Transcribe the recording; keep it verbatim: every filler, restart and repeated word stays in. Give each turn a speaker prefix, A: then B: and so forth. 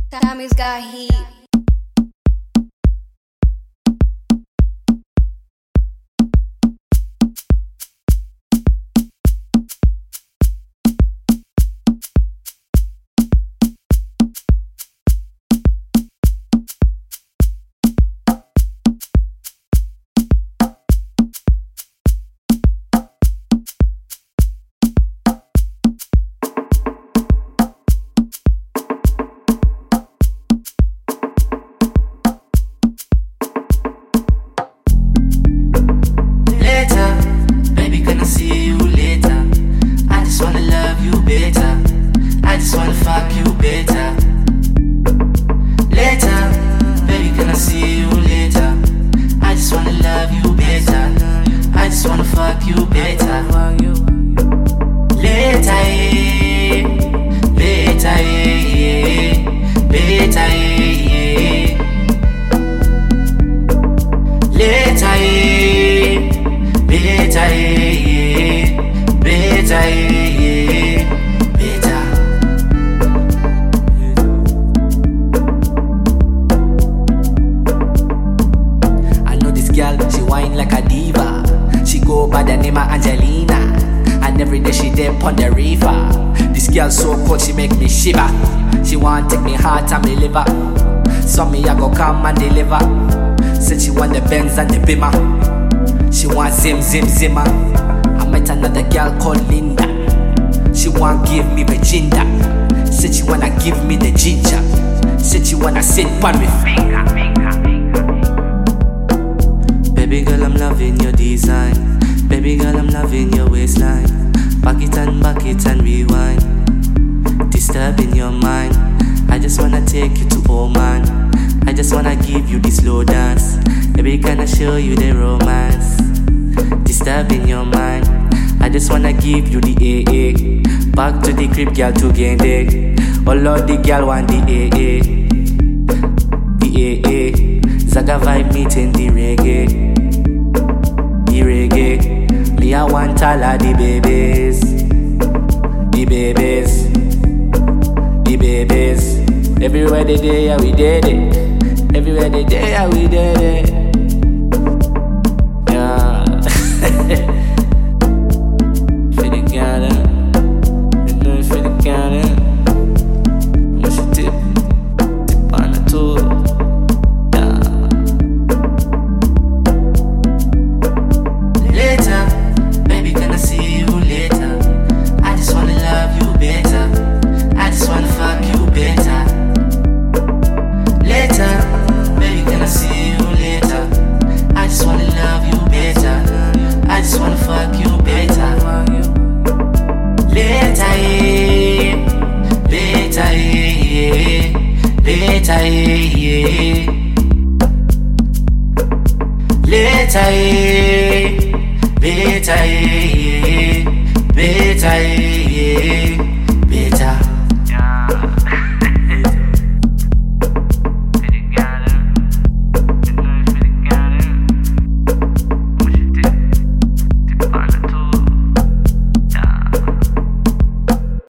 A: Tommy's got heat.
B: Fuck you better. Later, baby, can I see you later? I just wanna love you better. I just wanna fuck you better. Later, yeah. Later, yeah. Later, yeah. Later, yeah. Later, yeah. Later, yeah.
C: She whine like a diva. She go by the name of Angelina, and every day she dip on the river. This girl so cold, she make me shiver. She want take me heart and me liver. So me I go come and deliver. Said she want the Benz and the Beamer. She want zim zim zimmer. I met another girl called Linda. She want give me Virginia. Said she wanna give me the ginger. Said she wanna sit on me finger, finger, finger.
B: Baby girl, I'm loving your design. Baby girl, I'm loving your waistline. Back it and back it and rewind. Disturbing your mind. I just wanna take you to Oman. I just wanna give you the slow dance. Baby, can I show you the romance? Disturbing your mind. I just wanna give you the A A. Back to the crib, girl, to gain it. Oh Lord, the girl want the A A. The A A. Zaga vibe meeting the reggae. The reggae. Me I want all of the babies. The babies. The babies. Everywhere they day, yeah, we did it. Everywhere they day, yeah, we did it. Yeah. For the Ghana. You know, for the Ghana. What's your tip? Tip on the tour. Later, yeah. Later, yeah. Later, yeah. Later, yeah.